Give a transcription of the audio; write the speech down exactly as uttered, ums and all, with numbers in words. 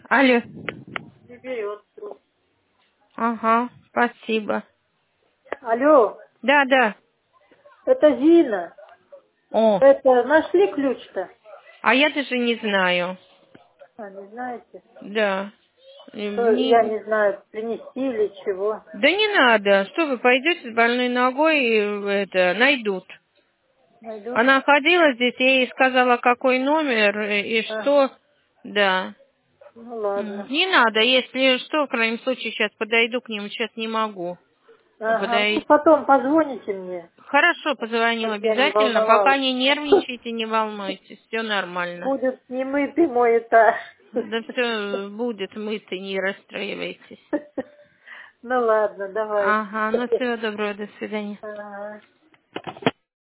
Алло. Не берет трубку. Ага, спасибо. Алло, Да, да. это Зина. О, Это нашли ключ-то? а я даже не знаю. А, не знаете? Да. Э, То я Не... не знаю, принести или чего. Да не надо. Что вы пойдете с больной ногой и это найдут. Найдут? Она ходила здесь, я ей сказала, какой номер э, и А, что. Да. ну М, ладно. Не надо, если что, в крайнем случае, сейчас подойду к нему, сейчас не могу Ага, ну подойти. потом позвоните мне, Хорошо, позвоню чтобы я не обязательно. Пока волновалась. не нервничайте, не волнуйтесь. Все нормально. Будет немытый мой этаж. Да все будет мыто, не расстраивайтесь. Ну ладно, давай. Ага, ну всего доброго, до свидания. Ага.